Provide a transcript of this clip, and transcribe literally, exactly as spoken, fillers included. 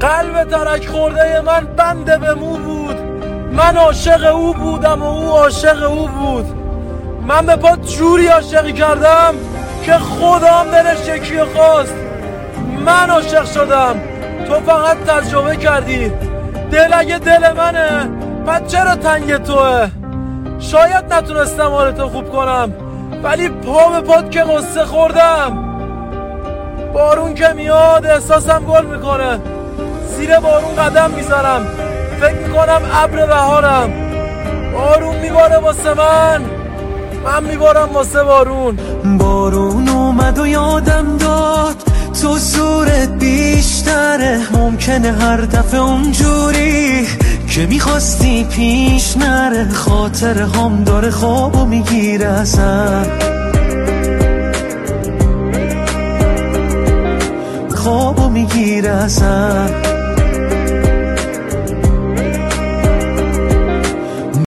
قلب ترک خورده من بنده به مو بود. من عاشق او بودم و او عاشق او بود. من به پا جوری عاشقی کردم که خودم دلش یکی خواست. من عاشق شدم، تو فقط تجربه کردی. دل اگه دل منه پس چرا تنگ توه؟ شاید نتونستم حالتو خوب کنم، ولی پا به پات که قصه خوردم. بارون که میاد احساسم گل میکنه، زیر بارون قدم میذارم، فکر میکنم ابر بهارم. بارون میباره واسه من، من میبارم واسه بارون. بارون اومد و یادم داد تو زورت بیشتره. ممکنه هر دفعه اونجوری که میخواستی پیش نره. خاطر هم داره خوابو میگیره ازم، خوابو میگیره ازم.